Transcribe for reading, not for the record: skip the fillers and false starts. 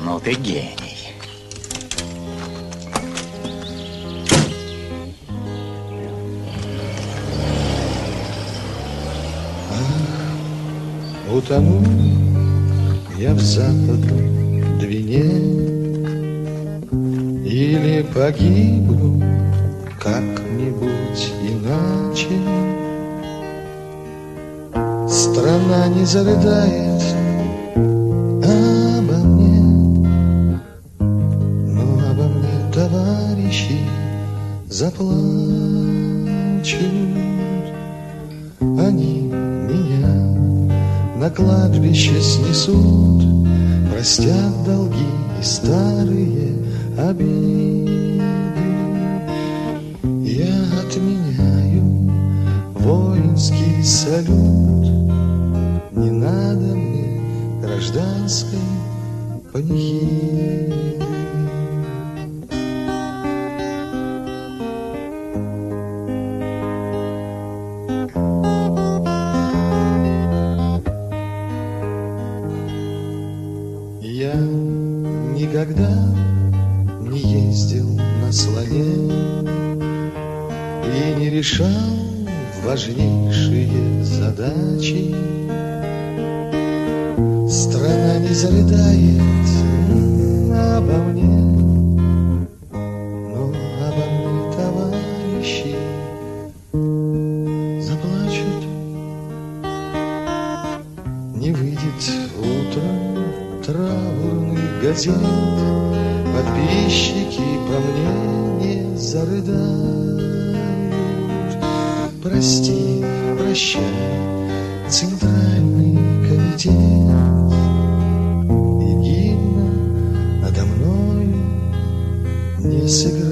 Ну ты гений. Утону я в западном Двине или погибну как-нибудь иначе. Страна не зарыдает обо мне, но обо мне товарищи заплачут. Они меня на кладбище снесут, простят долги и старые обиды. Я отменяю воинский салют. Не надо мне гражданской панихиды. Я никогда не ездил на слоне и не решал важнейшие задачи. Страна не зарыдает обо мне, но обо мне товарищи заплачут. Не выйдет утром траурных газет, подписчики по мне не зарыдают. Прости, прощай, Центральный комитет, и гимна надо мною не сыграть.